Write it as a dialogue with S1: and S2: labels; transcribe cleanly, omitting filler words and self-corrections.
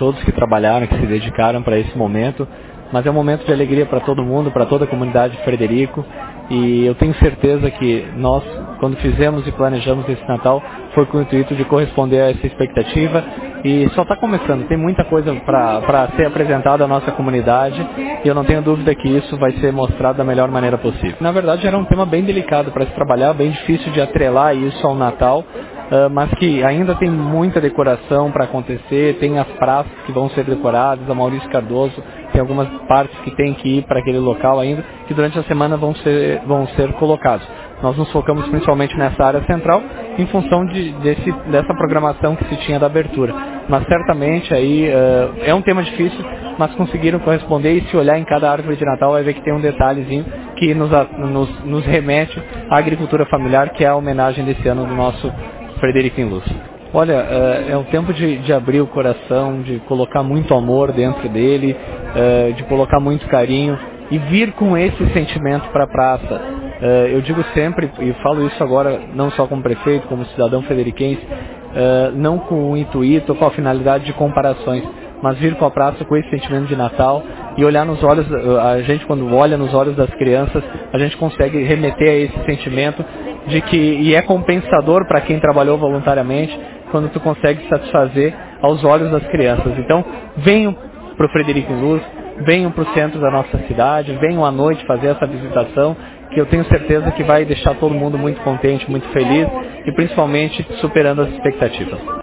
S1: todos que trabalharam, que se dedicaram para esse momento, mas é um momento de alegria para todo mundo, para toda a comunidade de Frederico, e eu tenho certeza que nós, quando fizemos e planejamos esse Natal, foi com o intuito de corresponder a essa expectativa, e só está começando, tem muita coisa para ser apresentada à nossa comunidade, e eu não tenho dúvida que isso vai ser mostrado da melhor maneira possível. Na verdade, era um tema bem delicado para se trabalhar, bem difícil de atrelar isso ao Natal, mas que ainda tem muita decoração para acontecer, tem as praças que vão ser decoradas, a Maurício Cardoso tem algumas partes que tem que ir para aquele local ainda, que durante a semana vão ser colocados. Nós nos focamos principalmente nessa área central, em função dessa programação que se tinha da abertura. Mas certamente aí é um tema difícil, mas conseguiram corresponder, e se olhar em cada árvore de Natal vai ver que tem um detalhezinho que nos remete à agricultura familiar, que é a homenagem desse ano do nosso Frederico em Luz. Olha, é um tempo de abrir o coração, de colocar muito amor dentro dele, de colocar muito carinho e vir com esse sentimento para a praça. Eu digo sempre, e falo isso agora não só como prefeito, como cidadão frederiquense, não com o intuito ou com a finalidade de comparações, mas vir com a praça com esse sentimento de Natal e olhar nos olhos, a gente quando olha nos olhos das crianças, a gente consegue remeter a esse sentimento de que, e é compensador para quem trabalhou voluntariamente, quando tu consegue satisfazer aos olhos das crianças. Então, venham para o Frederico em Luz, venham para o centro da nossa cidade, venham à noite fazer essa visitação, que eu tenho certeza que vai deixar todo mundo muito contente, muito feliz e principalmente superando as expectativas.